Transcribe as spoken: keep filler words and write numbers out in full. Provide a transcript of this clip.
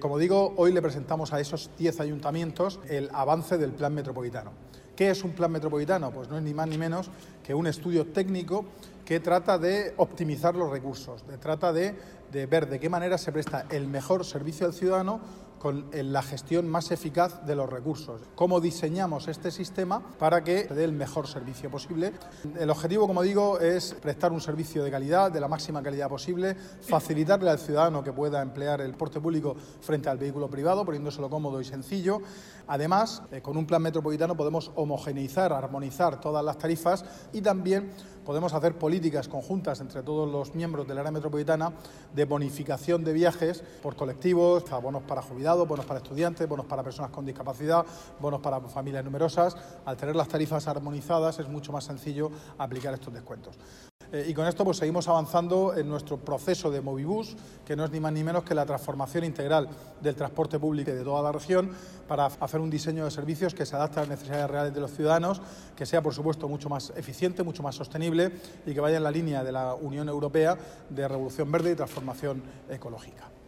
Como digo, hoy le presentamos a esos diez ayuntamientos el avance del Plan Metropolitano. ¿Qué es un plan metropolitano? Pues no es ni más ni menos que un estudio técnico que trata de optimizar los recursos, de, trata de, de ver de qué manera se presta el mejor servicio al ciudadano con la gestión más eficaz de los recursos. Cómo diseñamos este sistema para que se dé el mejor servicio posible. El objetivo, como digo, es prestar un servicio de calidad, de la máxima calidad posible, facilitarle al ciudadano que pueda emplear el transporte público frente al vehículo privado, poniéndoselo cómodo y sencillo. Además, eh, con un plan metropolitano podemos homogeneizar, armonizar todas las tarifas y también podemos hacer políticas conjuntas entre todos los miembros del área metropolitana de bonificación de viajes por colectivos, bonos para jubilados, bonos para estudiantes, bonos para personas con discapacidad, bonos para familias numerosas. Al tener las tarifas armonizadas es mucho más sencillo aplicar estos descuentos. Eh, y con esto pues seguimos avanzando en nuestro proceso de Movibus, que no es ni más ni menos que la transformación integral del transporte público de toda la región para hacer un diseño de servicios que se adapte a las necesidades reales de los ciudadanos, que sea por supuesto mucho más eficiente, mucho más sostenible y que vaya en la línea de la Unión Europea de revolución verde y transformación ecológica.